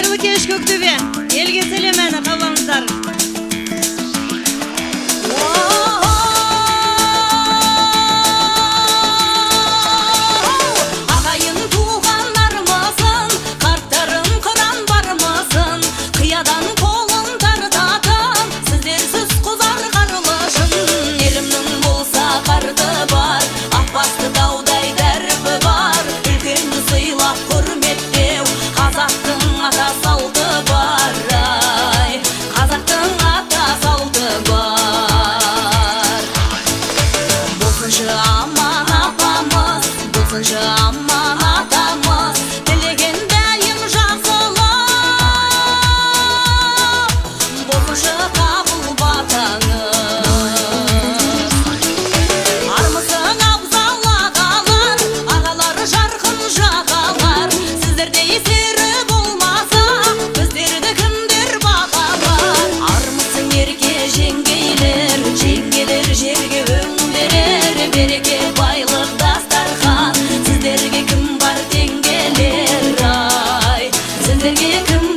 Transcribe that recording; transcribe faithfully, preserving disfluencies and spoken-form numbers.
Қайырлы кеш Көктөбе, елге сәлем әні қалаңыздар. Ағайын туғандарымызын, қарттарым қыран барымызын, қиядан қолын тартатын, сіздерсіз құзар қарлышын. Елімнің болса қарты бар, ақбасты таудай дәрібі бар, үлкенді сыйлап құрметтеу, қазақтың ата салты бар, ай, қазақтың ата салты бар. Болсыншы аман апамыз, болсыншы аман атамыз, тілеген дәйім жақсылық, болсыншы қабыл батаңыз. Армысың абзал ағалар, ағалары жарқын жағалар, сіздердей сері болмаса, біздерді кімдер бағалар. Армысың ерке жеңгейлер, жеңгелер жерге өң берер, береке байлық дастархан, сіздерге кім бар теңгелер, ай, сіздерге кім